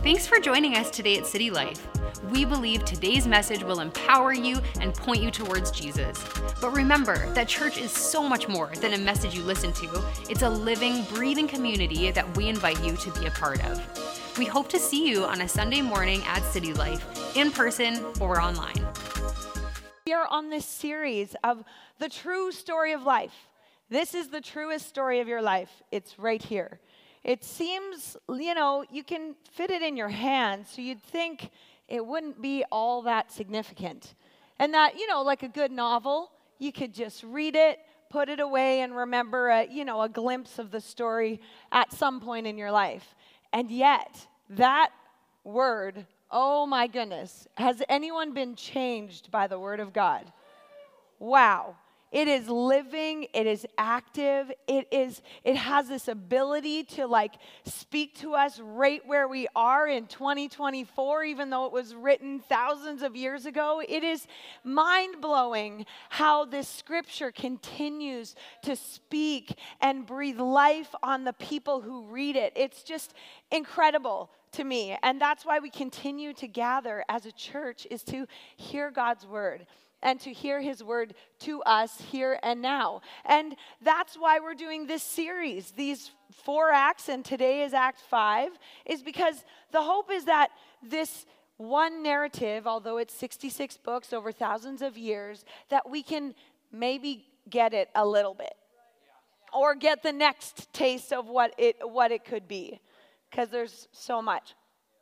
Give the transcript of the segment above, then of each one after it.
Thanks for joining us today at City Life. We believe today's message will empower you and point you towards Jesus. But remember that church is so much more than a message you listen to. It's a living, breathing community that we invite you to be a part of. We hope to see you on a Sunday morning at City Life, in person or online. We are on this series of the true story of life. This is the truest story of your life. It's right here. It seems, you can fit it in your hand, so you'd think it wouldn't be all that significant. And that, like a good novel, you could just read it, put it away, and remember a glimpse of the story at some point in your life. And yet, that word, oh my goodness, has anyone been changed by the word of God? Wow. It is living, it is active, it has this ability to speak to us right where we are in 2024, even though it was written thousands of years ago. It is mind-blowing how this scripture continues to speak and breathe life on the people who read it. It's just incredible to me. And that's why we continue to gather as a church, is to hear God's word and to hear his word to us here and now. And that's why we're doing this series, these 4 acts, and today is Act 5, is because the hope is that this one narrative, although it's 66 books over thousands of years, that we can maybe get it a little bit. Or get the next taste of what it could be. Because there's so much.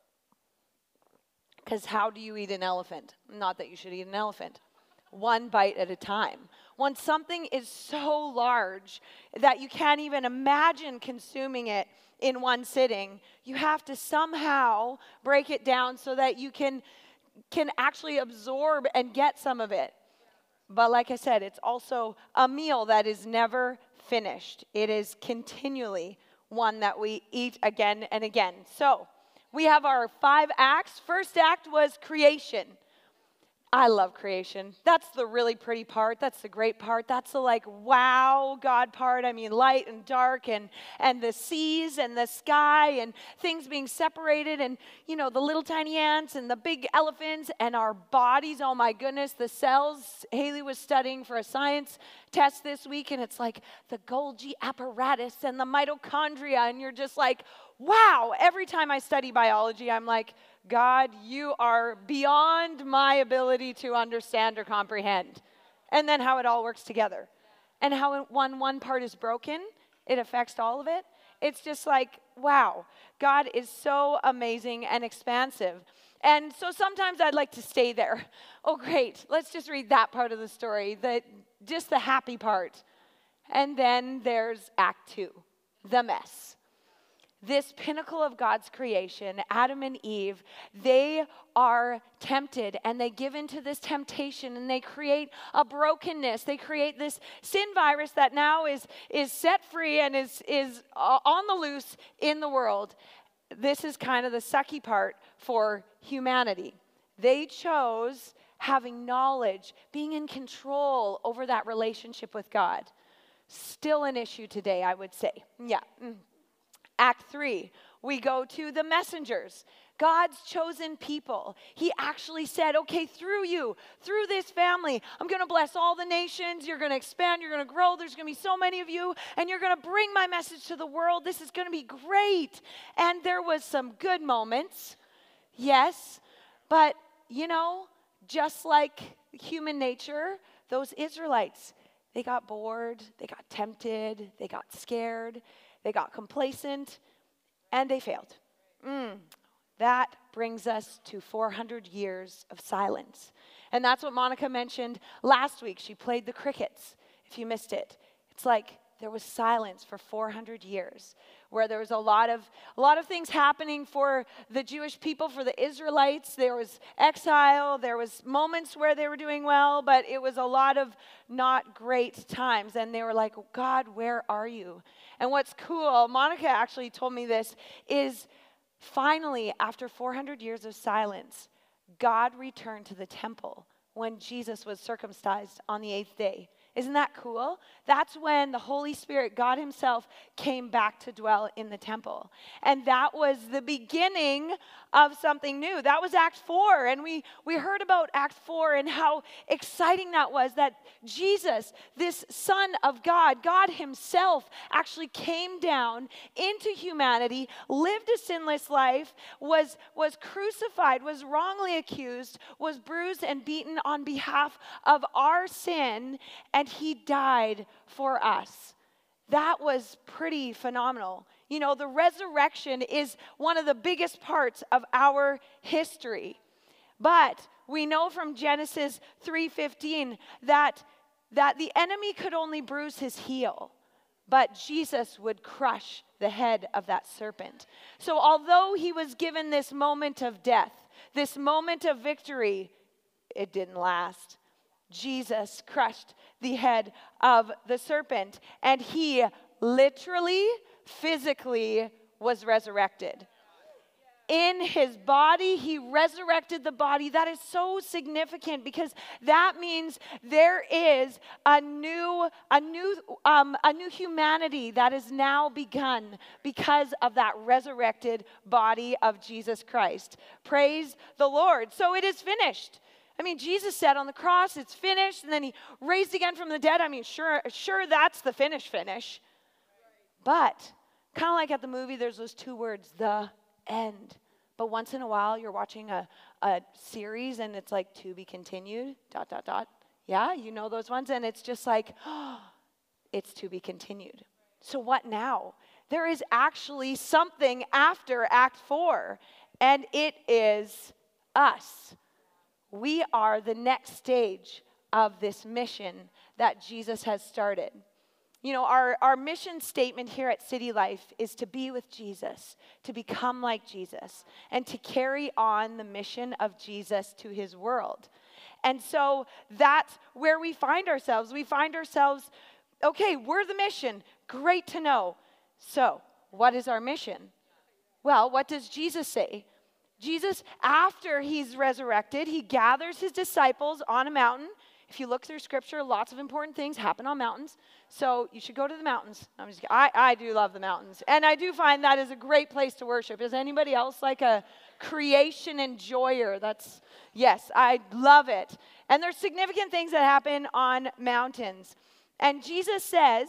Because how do you eat an elephant? Not that you should eat an elephant. One bite at a time. When something is so large that you can't even imagine consuming it in one sitting, you have to somehow break it down so that you can actually absorb and get some of it. But like I said, it's also a meal that is never finished. It is continually one that we eat again and again. So we have our 5 acts. First act was creation. I love creation. That's the really pretty part. That's the great part. That's the wow God part. I mean, light and dark and the seas and the sky and things being separated and, the little tiny ants and the big elephants and our bodies. Oh my goodness, the cells. Haley was studying for a science test this week, and it's the Golgi apparatus and the mitochondria, and you're just wow. Every time I study biology, I'm God, you are beyond my ability to understand or comprehend. And then how it all works together. And how when one part is broken, it affects all of it. It's just wow. God is so amazing and expansive. And so sometimes I'd like to stay there. Oh, great. Let's just read that part of the story, just the happy part. And then there's Act 2, the mess. This pinnacle of God's creation, Adam and Eve, they are tempted and they give into this temptation and they create a brokenness. They create this sin virus that now is set free and is on the loose in the world. This is kind of the sucky part for humanity. They chose having knowledge, being in control over that relationship with God. Still an issue today, I would say. Yeah. Act 3, we go to the messengers, God's chosen people. He actually said, okay, through you, through this family, I'm going to bless all the nations. You're going to expand. You're going to grow. There's going to be so many of you, and you're going to bring my message to the world. This is going to be great. And there was some good moments, yes, but, just like human nature, those Israelites, they got bored, they got tempted, they got scared, they got complacent, and they failed. That brings us to 400 years of silence. And that's what Monica mentioned last week. She played the crickets, if you missed it. It's there was silence for 400 years, where there was a lot of things happening for the Jewish people, for the Israelites. There was exile. There was moments where they were doing well, but it was a lot of not great times. And they were God, where are you? And what's cool, Monica actually told me this, is finally, after 400 years of silence, God returned to the temple when Jesus was circumcised on the 8th day. Isn't that cool? That's when the Holy Spirit, God himself, came back to dwell in the temple. And that was the beginning of something new. That was Act 4. And we heard about Act 4 and how exciting that was, that Jesus, this Son of God, God himself, actually came down into humanity, lived a sinless life, was crucified, was wrongly accused, was bruised and beaten on behalf of our sin, and he died for us. That was pretty phenomenal. You know, the resurrection is one of the biggest parts of our history. But we know from Genesis 3:15 that the enemy could only bruise his heel, but Jesus would crush the head of that serpent. So although he was given this moment of death, this moment of victory, it didn't last. Jesus crushed the head of the serpent, and he literally, physically was resurrected. In his body, he resurrected the body. That is so significant because that means there is a new humanity that is now begun because of that resurrected body of Jesus Christ. Praise the Lord. So it is finished. I mean, Jesus said on the cross, it's finished, and then he raised again from the dead. I mean, sure, that's the finish. But kind of like at the movie, there's those two words, the end. But once in a while, you're watching a series, and it's like, to be continued, ... Yeah, you know those ones, and it's just like, it's to be continued. So what now? There is actually something after Act 4, and it is us. We are the next stage of this mission that Jesus has started. You know, our mission statement here at City Life is to be with Jesus, to become like Jesus, and to carry on the mission of Jesus to his world. And so that's where we find ourselves. We find ourselves, okay, we're the mission. Great to know. So, what is our mission? Well, what does Jesus say? Jesus, after he's resurrected, he gathers his disciples on a mountain. If you look through Scripture, lots of important things happen on mountains. So you should go to the mountains. I do love the mountains. And I do find that is a great place to worship. Is anybody else like a creation enjoyer? Yes, I love it. And there's significant things that happen on mountains. And Jesus says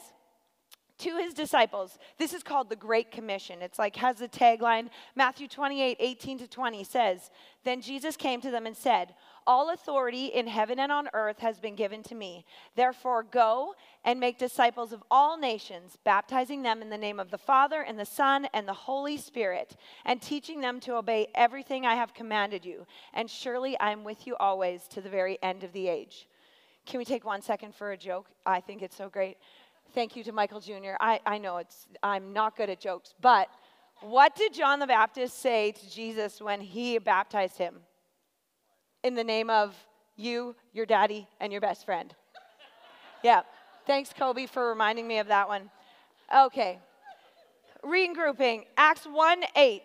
to his disciples, this is called the Great Commission. It's like, has the tagline, Matthew 28:18-20 says, "Then Jesus came to them and said, 'All authority in heaven and on earth has been given to me. Therefore go and make disciples of all nations, baptizing them in the name of the Father and the Son and the Holy Spirit, and teaching them to obey everything I have commanded you. And surely I am with you always to the very end of the age.'" Can we take 1 second for a joke? I think it's so great. Thank you to Michael Jr. I know I'm not good at jokes, but what did John the Baptist say to Jesus when he baptized him? In the name of you, your daddy, and your best friend. Yeah. Thanks, Kobe, for reminding me of that one. Okay. Regrouping. Acts 1:8.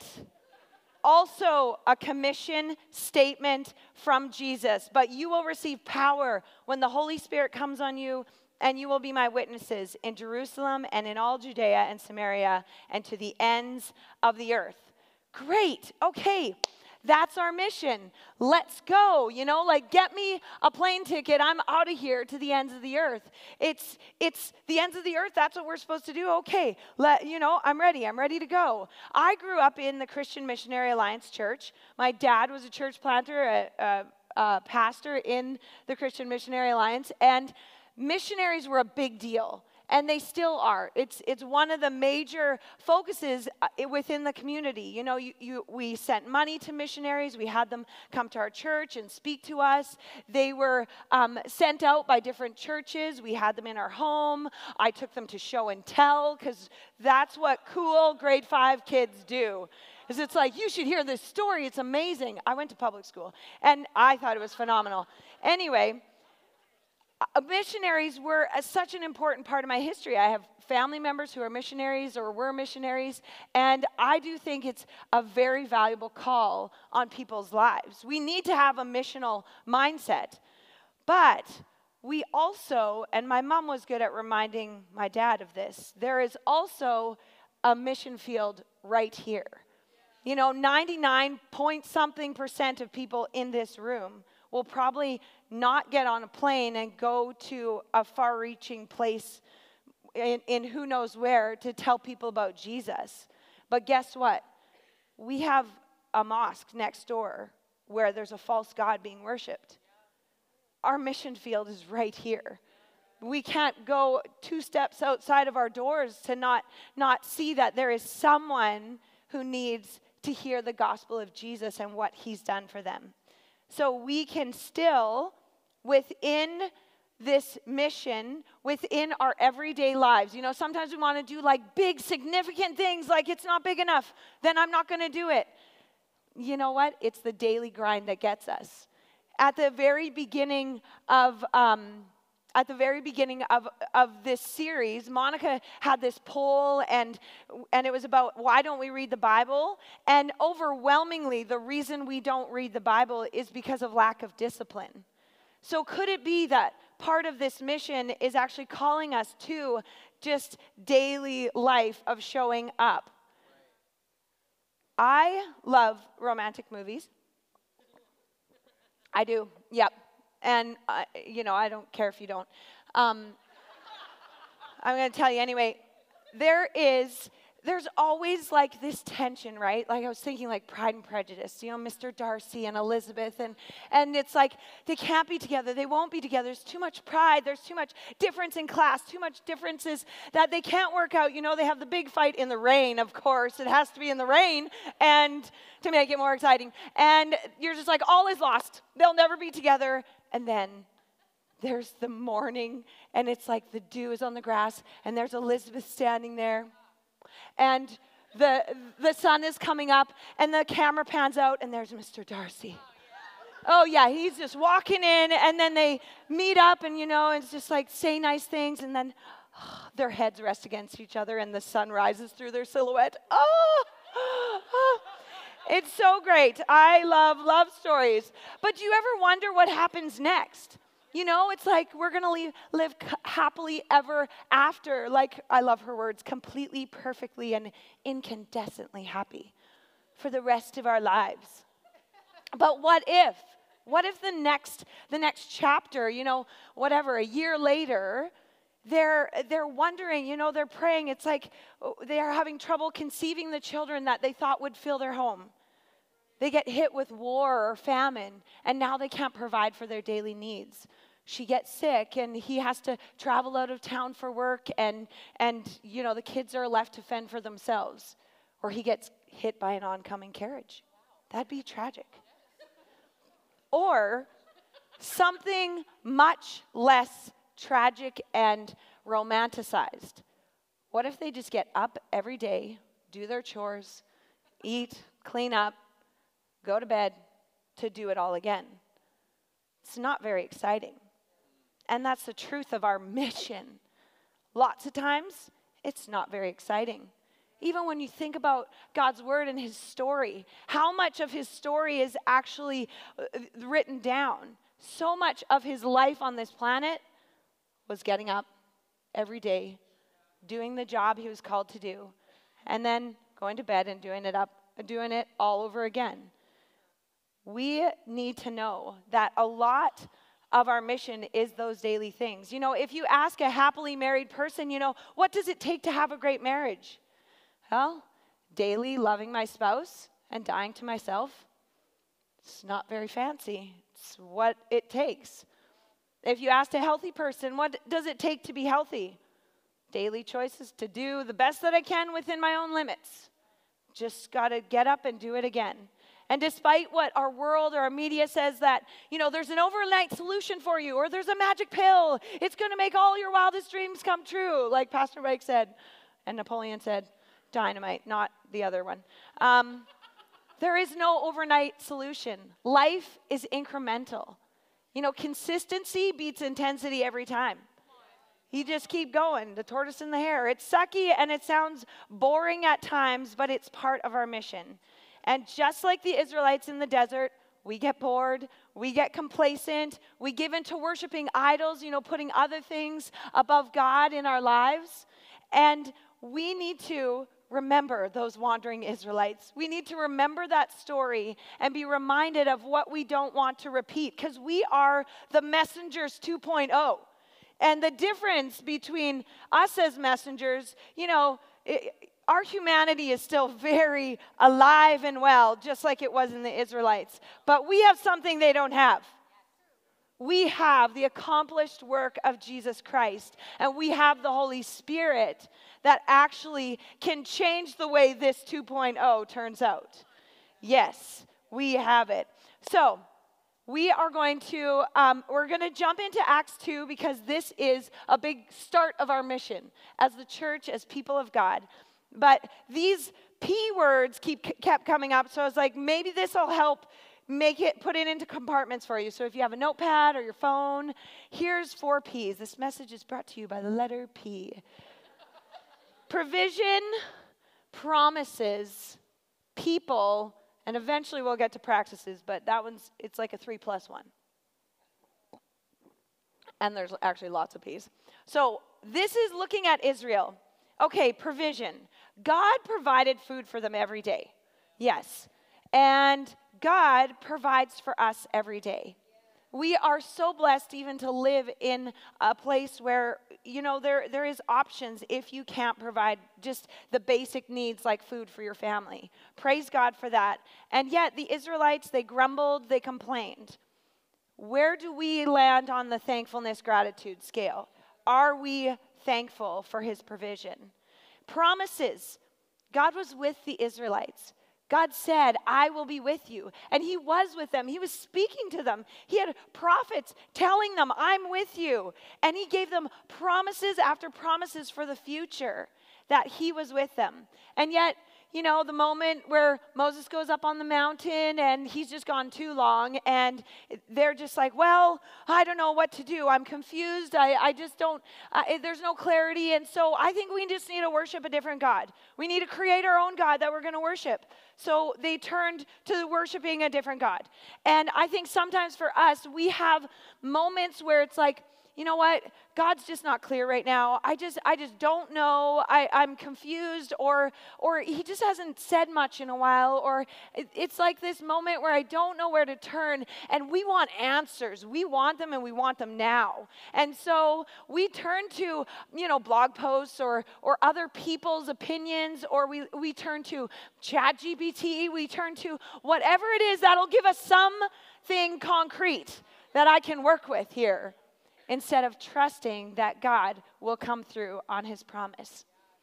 Also a commission statement from Jesus. "But you will receive power when the Holy Spirit comes on you, and you will be my witnesses in Jerusalem and in all Judea and Samaria and to the ends of the earth." Great. Okay. That's our mission. Let's go. You know, like, get me a plane ticket. I'm out of here to the ends of the earth. It's the ends of the earth. That's what we're supposed to do. Okay. I'm ready. I'm ready to go. I grew up in the Christian Missionary Alliance Church. My dad was a church planter, a pastor in the Christian Missionary Alliance, and missionaries were a big deal. And they still are. It's one of the major focuses within the community. You know, we sent money to missionaries. We had them come to our church and speak to us. They were sent out by different churches. We had them in our home. I took them to show and tell because that's what cool grade 5 kids do. Is it's like, you should hear this story. It's amazing. I went to public school, and I thought it was phenomenal. Anyway, missionaries were such an important part of my history. I have family members who are missionaries or were missionaries, and I do think it's a very valuable call on people's lives. We need to have a missional mindset. But we also, and my mom was good at reminding my dad of this, there is also a mission field right here. 99 point something % of people in this room will probably not get on a plane and go to a far-reaching place in who knows where to tell people about Jesus. But guess what? We have a mosque next door where there's a false god being worshipped. Our mission field is right here. We can't go 2 steps outside of our doors to not see that there is someone who needs to hear the gospel of Jesus and what he's done for them. So we can still, within this mission, within our everyday lives, sometimes we want to do like big, significant things, like it's not big enough, then I'm not going to do it. You know what? It's the daily grind that gets us. At the very beginning of this series, Monica had this poll, and it was about why don't we read the Bible? And overwhelmingly, the reason we don't read the Bible is because of lack of discipline. So could it be that part of this mission is actually calling us to just daily life of showing up? I love romantic movies. I do, yep. And, I don't care if you don't. I'm going to tell you anyway. There's always like this tension, right? Like I was thinking like Pride and Prejudice, Mr. Darcy and Elizabeth. And it's like they can't be together. They won't be together. There's too much pride. There's too much difference in class, too much differences that they can't work out. They have the big fight in the rain, of course. It has to be in the rain and to make it more exciting. And you're just like, all is lost. They'll never be together. And then there's the morning, and it's like the dew is on the grass, and there's Elizabeth standing there. And the sun is coming up, and the camera pans out, and there's Mr. Darcy. Oh, yeah, he's just walking in, and then they meet up, and, it's just like say nice things, and then their heads rest against each other, and the sun rises through their silhouette. Oh, it's so great. I love stories. But do you ever wonder what happens next? It's like we're going to live happily ever after. Like, I love her words, completely, perfectly, and incandescently happy for the rest of our lives. But what if? What if the next chapter, whatever, a year later, they're wondering, they're praying. It's like they are having trouble conceiving the children that they thought would fill their home. They get hit with war or famine, and now they can't provide for their daily needs. She gets sick, and he has to travel out of town for work, and the kids are left to fend for themselves. Or he gets hit by an oncoming carriage. That'd be tragic. Or something much less tragic and romanticized. What if they just get up every day, do their chores, eat, clean up, go to bed to do it all again? It's not very exciting. And that's the truth of our mission. Lots of times, it's not very exciting. Even when you think about God's word and his story, how much of his story is actually written down? So much of his life on this planet was getting up every day, doing the job he was called to do, and then going to bed and doing it all over again. We need to know that a lot of our mission is those daily things. If you ask a happily married person, what does it take to have a great marriage? Well, daily loving my spouse and dying to myself. It's not very fancy. It's what it takes. If you asked a healthy person, what does it take to be healthy? Daily choices to do the best that I can within my own limits. Just got to get up and do it again. And despite what our world or our media says that, there's an overnight solution for you, or there's a magic pill, it's going to make all your wildest dreams come true, like Pastor Mike said, and Napoleon said, dynamite, not the other one. There is no overnight solution. Life is incremental. Consistency beats intensity every time. You just keep going, the tortoise and the hare. It's sucky and it sounds boring at times, but it's part of our mission. And just like the Israelites in the desert, we get bored, we get complacent, we give into worshiping idols, putting other things above God in our lives. And we need to remember those wandering Israelites. We need to remember that story and be reminded of what we don't want to repeat, because we are the messengers 2.0. And the difference between us as messengers, our humanity is still very alive and well, just like it was in the Israelites. But we have something they don't have. We have the accomplished work of Jesus Christ, and we have the Holy Spirit that actually can change the way this 2.0 turns out. Yes, we have it. So, we're going to jump into Acts 2, because this is a big start of our mission as the church, as people of God. But these P words kept coming up, so I was like, maybe this will help put it into compartments for you. So if you have a notepad or your phone, here's 4 P's. This message is brought to you by the letter P. Provision, promises, people, and eventually we'll get to practices, but it's like a 3+1. And there's actually lots of P's. So this is looking at Israel. Okay, provision. God provided food for them every day. Yes. And God provides for us every day. We are so blessed even to live in a place where, there is options if you can't provide just the basic needs like food for your family. Praise God for that. And yet the Israelites, they grumbled, they complained. Where do we land on the thankfulness gratitude scale? Are we thankful for his provision? Promises. God was with the Israelites. God said, I will be with you. And he was with them. He was speaking to them. He had prophets telling them, I'm with you. And he gave them promises after promises for the future that he was with them. And yet, the moment where Moses goes up on the mountain and he's just gone too long, and they're just like, well, I don't know what to do. I'm confused. I just don't, there's no clarity. And so I think we just need to worship a different God. We need to create our own God that we're going to worship. So they turned to worshiping a different God. And I think sometimes for us, we have moments where it's like, you know what? God's just not clear right now. I just don't know. I'm confused, or he just hasn't said much in a while, or it's like this moment where I don't know where to turn, and we want answers. We want them, and we want them now. And so we turn to, blog posts or other people's opinions, or we turn to ChatGPT. We turn to whatever it is that'll give us something concrete that I can work with here, instead of trusting that God will come through on his promise.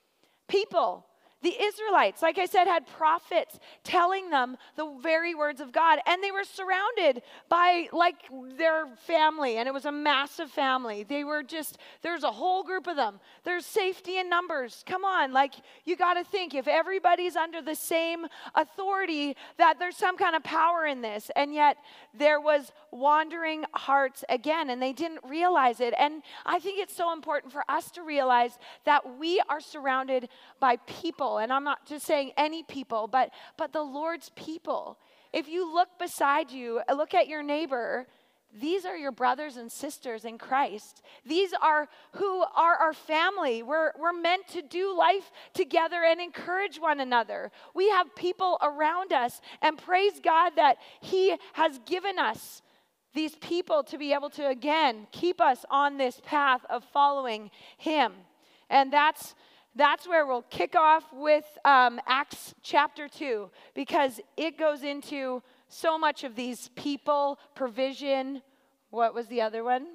People, the Israelites, like I said, had prophets telling them the very words of God, and they were surrounded by their family, and it was a massive family. There's a whole group of them. There's safety in numbers. Come on, you got to think, if everybody's under the same authority, that there's some kind of power in this. And yet there was wandering hearts again, and they didn't realize it. And I think it's so important for us to realize that we are surrounded by people. And I'm not just saying any people, but the Lord's people. If you look beside you, look at your neighbor, these are your brothers and sisters in Christ. These are who are our family. We're meant to do life together and encourage one another. We have people around us, and praise God that he has given us these people to be able to, again, keep us on this path of following him. And that's where we'll kick off with Acts chapter 2, because it goes into so much of these people, provision. What was the other one?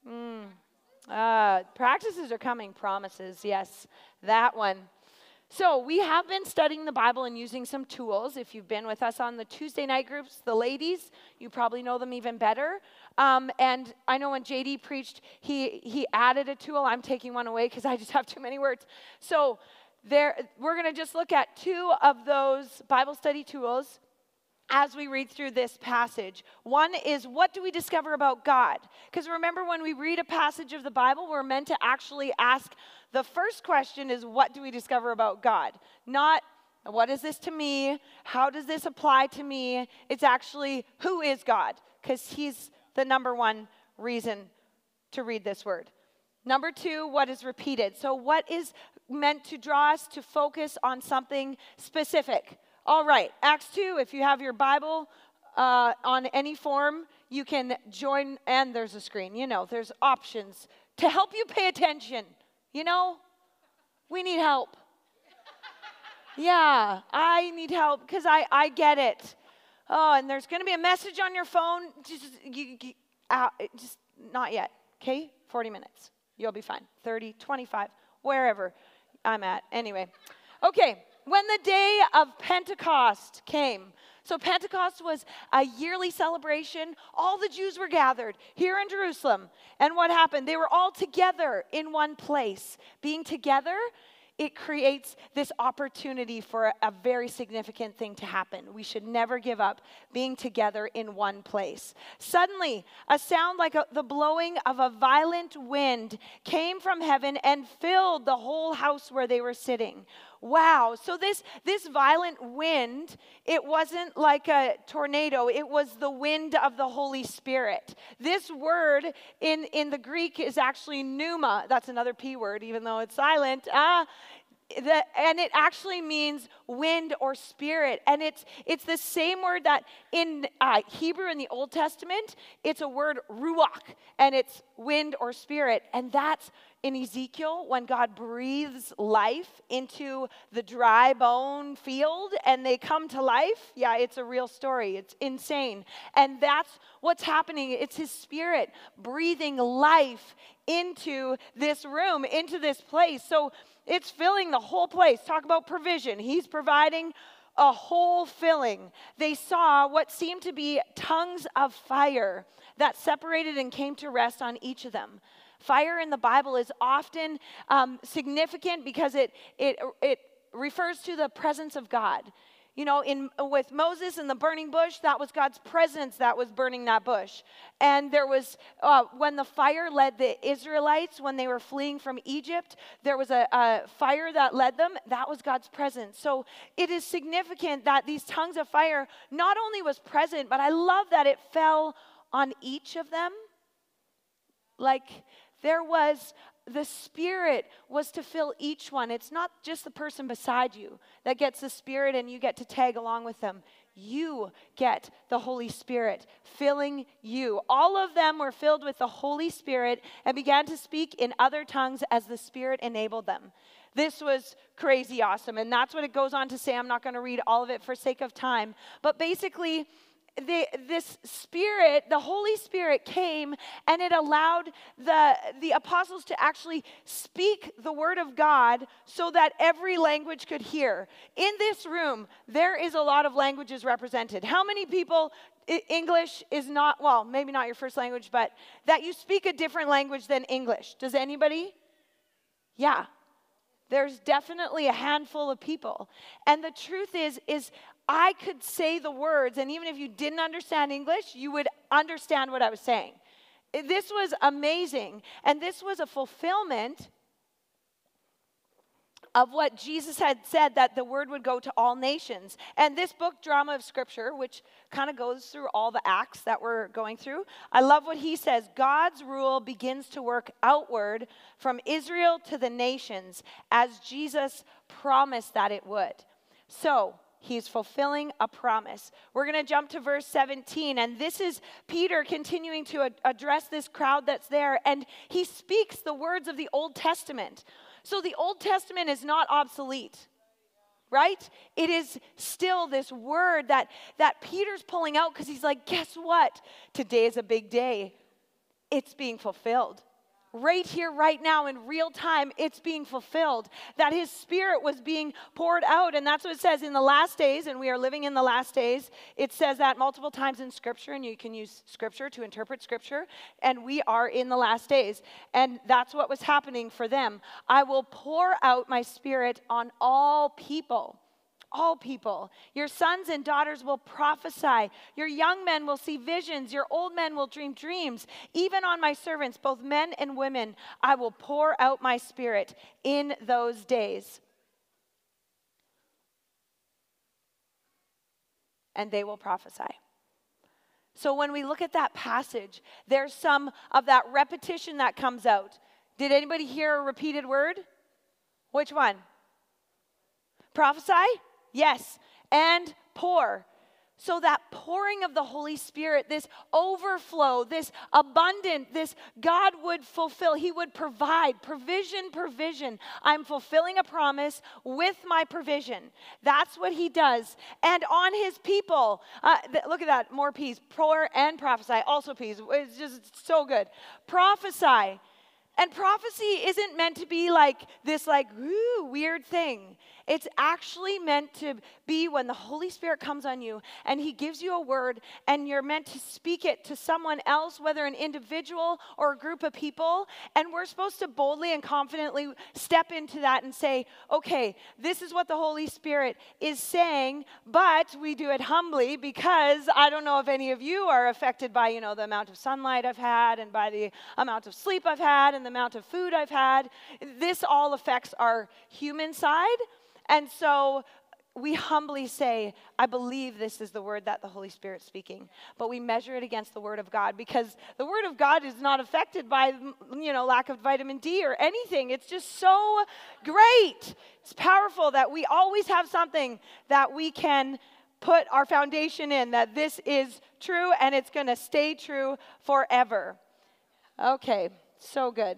Practices are coming, promises. Yes, that one. So we have been studying the Bible and using some tools. If you've been with us on the Tuesday night groups, the ladies, you probably know them even better. And I know when JD preached, he added a tool. I'm taking one away because I just have too many words. So we're going to just look at 2 of those Bible study tools as we read through this passage. One is, what do we discover about God? Because remember, when we read a passage of the Bible, we're meant to actually ask, the first question is, what do we discover about God? Not What is this to me? How does this apply to me? It's actually, who is God? Because he's the number one reason to read this word. Number two, what is repeated? So what is meant to draw us to focus on something specific? All right, Acts 2, if you have your Bible on any form, you can join, and there's a screen. There's options to help you pay attention. We need help. Yeah, I need help because I get it. Oh, and there's going to be a message on your phone. Just not yet, okay? 40 minutes. You'll be fine. 30, 25, wherever I'm at. Anyway, okay, when the day of Pentecost came. So Pentecost was a yearly celebration. All the Jews were gathered here in Jerusalem. And what happened? They were all together in one place. Being together, it creates this opportunity for a very significant thing to happen. We should never give up being together in one place. Suddenly, a sound like the blowing of a violent wind came from heaven and filled the whole house where they were sitting. Wow. So this violent wind, it wasn't like a tornado. It was the wind of the Holy Spirit. This word in the Greek is actually pneuma. That's another P word, even though it's silent. And it actually means wind or spirit. And it's the same word that in Hebrew in the Old Testament, it's a word ruach, and it's wind or spirit. And that's in Ezekiel when God breathes life into the dry bone field and they come to life. Yeah, it's a real story. It's insane. And that's what's happening. It's his spirit breathing life into this room, into this place. So it's filling the whole place. Talk about provision. He's providing a whole filling. They saw what seemed to be tongues of fire that separated and came to rest on each of them. Fire in the Bible is often significant because it refers to the presence of God. With Moses and the burning bush, that was God's presence that was burning that bush. And there was, when the fire led the Israelites, when they were fleeing from Egypt, there was a fire that led them. That was God's presence. So it is significant that these tongues of fire not only was present, but I love that it fell on each of them. The Spirit was to fill each one. It's not just the person beside you that gets the Spirit and you get to tag along with them. You get the Holy Spirit filling you. All of them were filled with the Holy Spirit and began to speak in other tongues as the Spirit enabled them. This was crazy awesome. And that's what it goes on to say. I'm not going to read all of it for sake of time. But basically, this Spirit, the Holy Spirit came and it allowed the apostles to actually speak the word of God so that every language could hear. In this room, there is a lot of languages represented. How many people, English is not, well, maybe not your first language, but that you speak a different language than English? Does anybody? Yeah. There's definitely a handful of people. And the truth is I could say the words, and even if you didn't understand English, you would understand what I was saying. This was amazing. And this was a fulfillment of what Jesus had said, that the word would go to all nations. And this book, Drama of Scripture, which kind of goes through all the acts that we're going through, I love what he says. God's rule begins to work outward from Israel to the nations as Jesus promised that it would. So, he's fulfilling a promise. We're going to jump to verse 17, and this is Peter continuing to address this crowd that's there, and he speaks the words of the Old Testament. So the Old Testament is not obsolete, right? It is still this word that Peter's pulling out because he's like, guess what? Today is a big day. It's being fulfilled. Right here, right now, in real time, it's being fulfilled. That his Spirit was being poured out. And that's what it says in the last days, and we are living in the last days. It says that multiple times in Scripture, and you can use Scripture to interpret Scripture. And we are in the last days. And that's what was happening for them. I will pour out my Spirit on all people. All people. Your sons and daughters will prophesy. Your young men will see visions. Your old men will dream dreams. Even on my servants, both men and women, I will pour out my Spirit in those days. and they will prophesy. So when we look at that passage, there's some of that repetition that comes out. Did anybody hear a repeated word? Which one? Prophesy? Yes. And pour. So that pouring of the Holy Spirit, this overflow, this abundant, this God would fulfill. He would provide. Provision. I'm fulfilling a promise with my provision. That's what he does. And on his people, look at that, more P's. Pour and prophesy, also P's. It's just so good. Prophesy. And prophecy isn't meant to be like this weird thing. It's actually meant to be when the Holy Spirit comes on you and he gives you a word and you're meant to speak it to someone else, whether an individual or a group of people. And we're supposed to boldly and confidently step into that and say, okay, this is what the Holy Spirit is saying, but we do it humbly because I don't know if any of you are affected by, the amount of sunlight I've had and by the amount of sleep I've had and the amount of food I've had. This all affects our human side. And so we humbly say, I believe this is the word that the Holy Spirit's speaking. But we measure it against the word of God because the word of God is not affected by, lack of vitamin D or anything. It's just so great. It's powerful that we always have something that we can put our foundation in, that this is true and it's going to stay true forever. Okay, so good.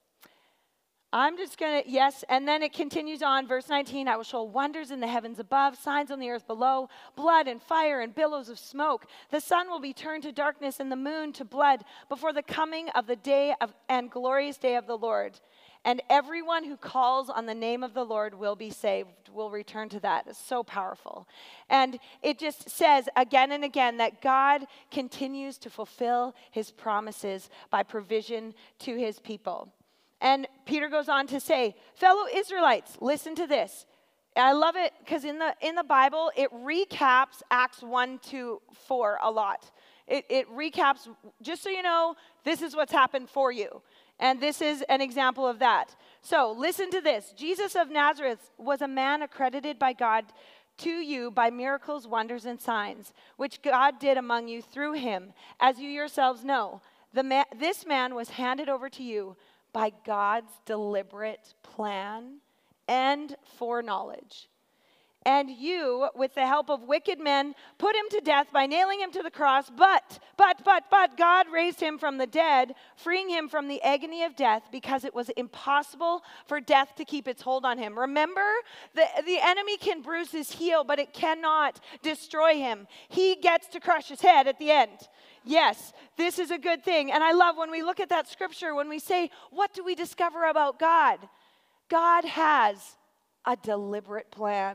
I'm just going to, yes, and then it continues on, verse 19, I will show wonders in the heavens above, signs on the earth below, blood and fire and billows of smoke. The sun will be turned to darkness and the moon to blood before the coming of the day and glorious day of the Lord. And everyone who calls on the name of the Lord will be saved. We'll return to that. It's so powerful. And it just says again and again that God continues to fulfill his promises by provision to his people. And Peter goes on to say, fellow Israelites, listen to this. I love it because in the Bible, it recaps Acts 1-4 a lot. It recaps, just so you know, this is what's happened for you. And this is an example of that. So listen to this. Jesus of Nazareth was a man accredited by God to you by miracles, wonders, and signs, which God did among you through him, as you yourselves know. This man was handed over to you by God's deliberate plan and foreknowledge. And you, with the help of wicked men, put him to death by nailing him to the cross, but God raised him from the dead, freeing him from the agony of death, because it was impossible for death to keep its hold on him. Remember, the enemy can bruise his heel, but it cannot destroy him. He gets to crush his head at the end. Yes, this is a good thing. And I love when we look at that scripture, when we say, what do we discover about God? God has a deliberate plan.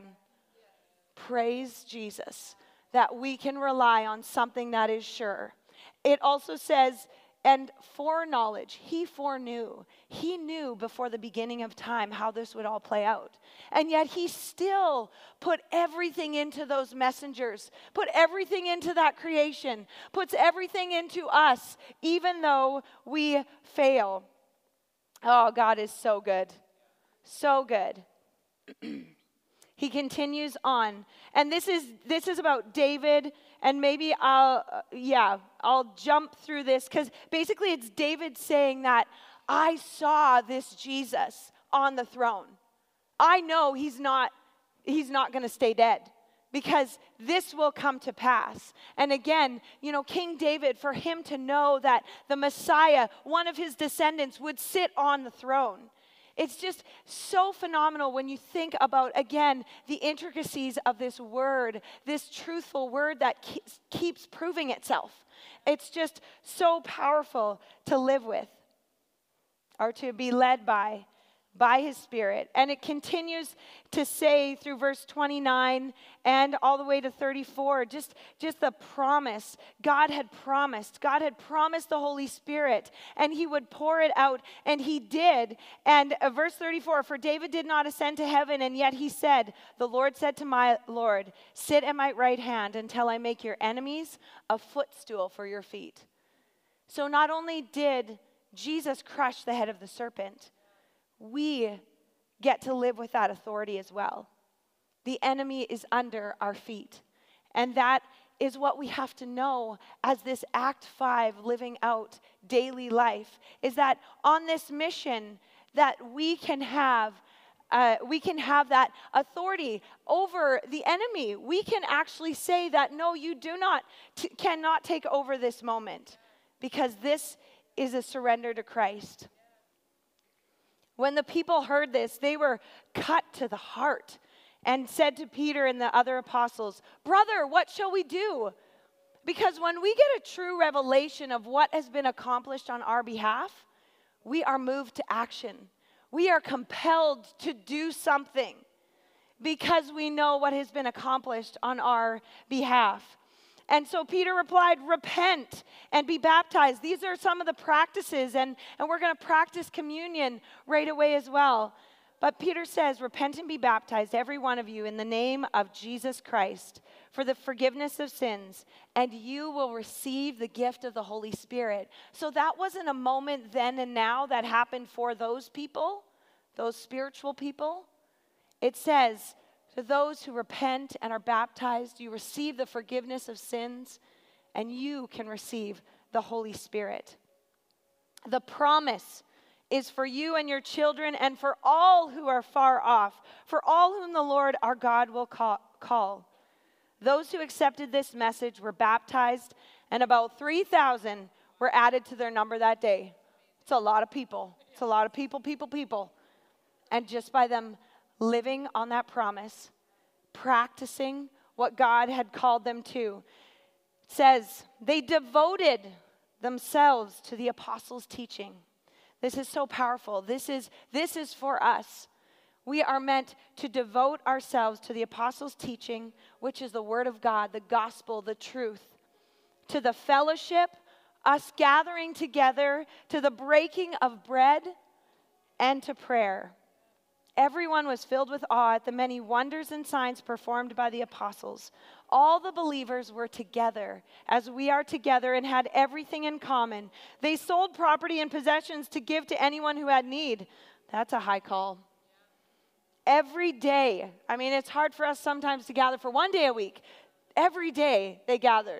Praise Jesus, that we can rely on something that is sure. It also says, and foreknowledge, he foreknew. He knew before the beginning of time how this would all play out. And yet he still put everything into those messengers, put everything into that creation, puts everything into us, even though we fail. Oh, God is so good. So good. He continues on. And this is about David, and maybe I'll jump through this because basically it's David saying that I saw this Jesus on the throne. I know he's not going to stay dead because this will come to pass. And again, King David, for him to know that the Messiah, one of his descendants, would sit on the throne. It's just so phenomenal when you think about, again, the intricacies of this word, this truthful word that keeps proving itself. It's just so powerful to live with or to be led by his Spirit. And it continues to say through verse 29 and all the way to 34, just the promise. God had promised the Holy Spirit, and he would pour it out, and he did. And verse 34, for David did not ascend to heaven, and yet he said, the Lord said to my Lord, sit at my right hand until I make your enemies a footstool for your feet. So not only did Jesus crush the head of the serpent, we get to live with that authority as well. The enemy is under our feet. And that is what we have to know as this Act 5 living out daily life, is that on this mission that we can have that authority over the enemy. We can actually say that, no, you cannot take over this moment, because this is a surrender to Christ. When the people heard this, they were cut to the heart and said to Peter and the other apostles, "Brother, what shall we do?" Because when we get a true revelation of what has been accomplished on our behalf, we are moved to action. We are compelled to do something because we know what has been accomplished on our behalf. And so Peter replied, "Repent and be baptized." These are some of the practices, and we're going to practice communion right away as well. But Peter says, "Repent and be baptized, every one of you, in the name of Jesus Christ, for the forgiveness of sins, and you will receive the gift of the Holy Spirit." So that wasn't a moment then and now that happened for those people, those spiritual people. It says, to those who repent and are baptized, you receive the forgiveness of sins, and you can receive the Holy Spirit. The promise is for you and your children and for all who are far off, for all whom the Lord our God will call. Those who accepted this message were baptized, and about 3,000 were added to their number that day. It's a lot of people. It's a lot of people. And just by them living on that promise, practicing what God had called them to, it says they devoted themselves to the apostles' teaching. This is so powerful. This is for us. We are meant to devote ourselves to the apostles' teaching, which is the word of God, the gospel, the truth, to the fellowship, us gathering together, to the breaking of bread, and to prayer. Everyone was filled with awe at the many wonders and signs performed by the apostles. All the believers were together, as we are together, and had everything in common. They sold property and possessions to give to anyone who had need. That's a high call. Every day, it's hard for us sometimes to gather for one day a week. Every day they gathered.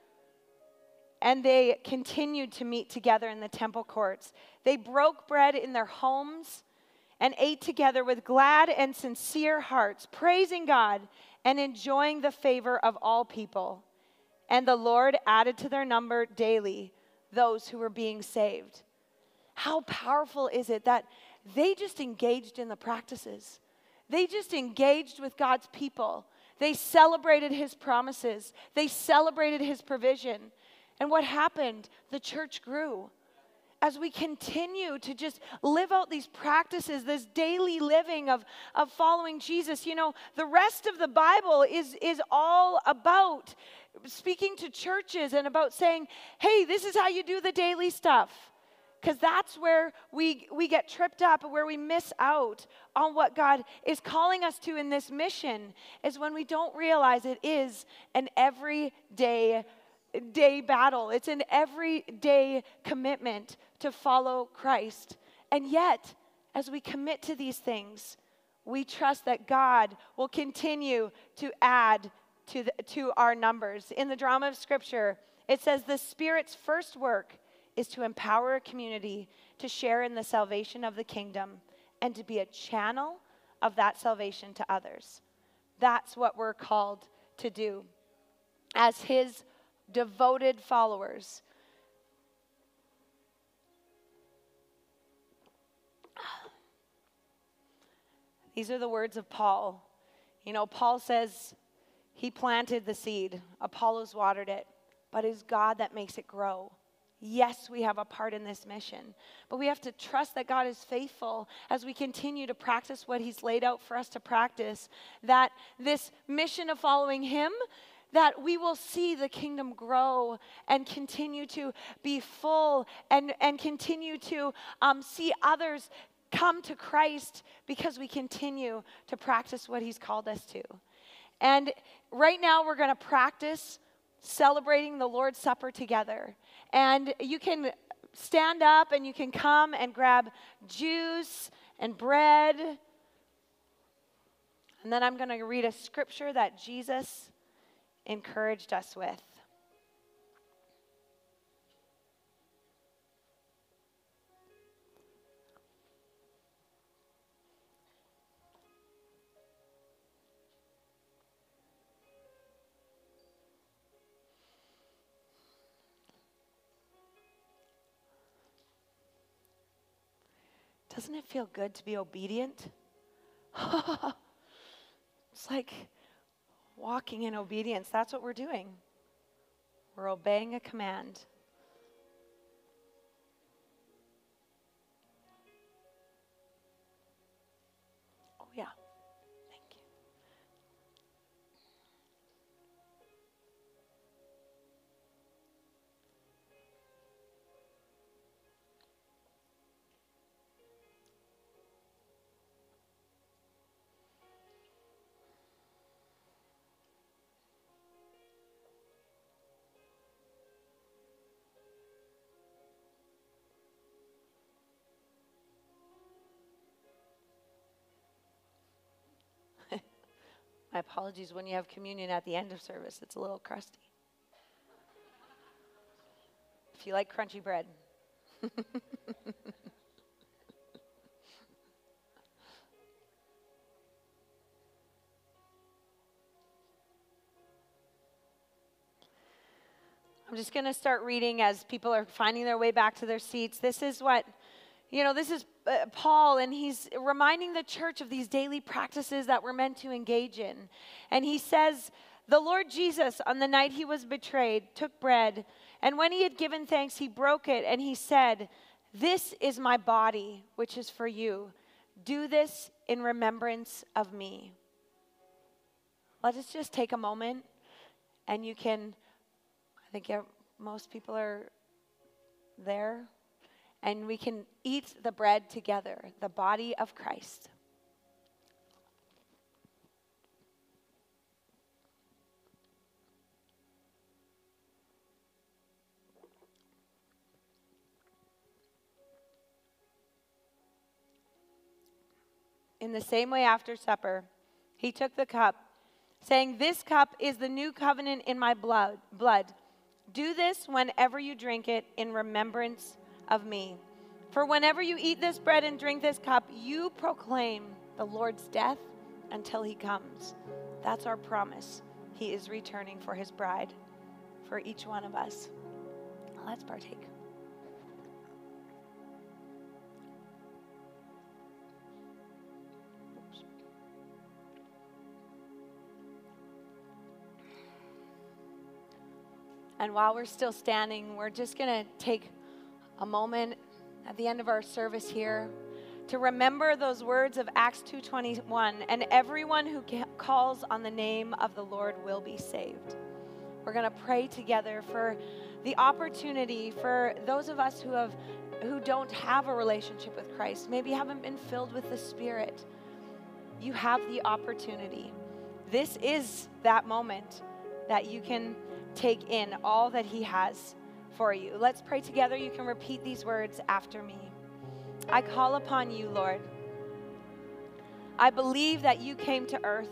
And they continued to meet together in the temple courts. They broke bread in their homes and ate together with glad and sincere hearts, praising God and enjoying the favor of all people. And the Lord added to their number daily those who were being saved. How powerful is it that they just engaged in the practices? They just engaged with God's people. They celebrated his promises. They celebrated his provision. And what happened? The church grew. As we continue to just live out these practices, this daily living of following Jesus, the rest of the Bible is all about speaking to churches and about saying, hey, this is how you do the daily stuff. Because that's where we get tripped up, where we miss out on what God is calling us to in this mission, is when we don't realize it is an everyday battle. It's an everyday commitment to follow Christ. And yet, as we commit to these things, we trust that God will continue to add to our numbers. In the drama of Scripture, it says the Spirit's first work is to empower a community to share in the salvation of the kingdom and to be a channel of that salvation to others. That's what we're called to do as his devoted followers. These are the words of Paul. Paul says he planted the seed, Apollos watered it, but it's God that makes it grow. Yes, we have a part in this mission, but we have to trust that God is faithful as we continue to practice what he's laid out for us to practice, that this mission of following him, that we will see the kingdom grow and continue to be full and continue to see others come to Christ because we continue to practice what he's called us to. And right now we're going to practice celebrating the Lord's Supper together. And you can stand up and you can come and grab juice and bread. And then I'm going to read a scripture that Jesus encouraged us with. Doesn't it feel good to be obedient? It's like walking in obedience. That's what we're doing. We're obeying a command. Oh, yeah. Thank you. My apologies when you have communion at the end of service. It's a little crusty. If you like crunchy bread. I'm just going to start reading as people are finding their way back to their seats. This is what, this is Paul, and he's reminding the church of these daily practices that we're meant to engage in. And he says, the Lord Jesus, on the night he was betrayed, took bread, and when he had given thanks, he broke it, and he said, "This is my body, which is for you. Do this in remembrance of me." Let us just take a moment, and you can, I think most people are there, and we can eat the bread together, the body of Christ. In the same way, after supper, he took the cup, saying, "This cup is the new covenant in my blood. Do this whenever you drink it in remembrance of me. For whenever you eat this bread and drink this cup, you proclaim the Lord's death until he comes." That's our promise. He is returning for his bride, for each one of us. Let's partake. And while we're still standing, we're just going to take a moment at the end of our service here to remember those words of Acts 2:21, and everyone who calls on the name of the Lord will be saved. We're going to pray together for the opportunity for those of us who don't have a relationship with Christ, maybe haven't been filled with the Spirit. You have the opportunity. This is that moment that you can take in all that he has for you. Let's pray together. You can repeat these words after me. I call upon you, Lord. I believe that you came to earth.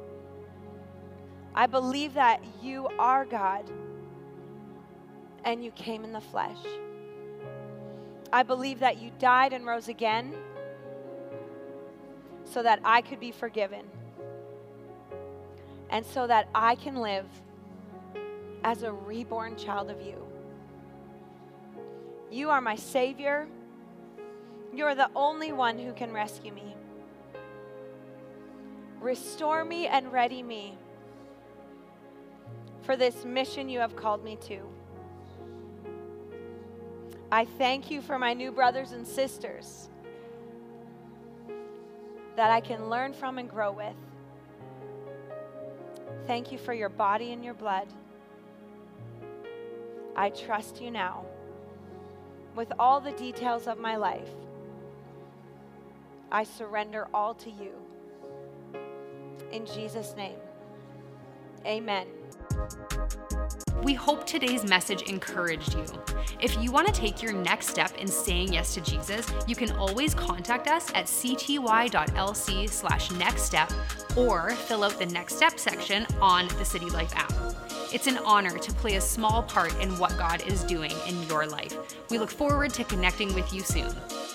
I believe that you are God and you came in the flesh. I believe that you died and rose again so that I could be forgiven and so that I can live as a reborn child of you. You are my Savior. You're the only one who can rescue me. Restore me and ready me for this mission you have called me to. I thank you for my new brothers and sisters that I can learn from and grow with. Thank you for your body and your blood. I trust you now with all the details of my life. I surrender all to you. In Jesus' name, amen. We hope today's message encouraged you. If you want to take your next step in saying yes to Jesus, you can always contact us at cty.lc/nextstep or fill out the Next Step section on the City Life app. It's an honor to play a small part in what God is doing in your life. We look forward to connecting with you soon.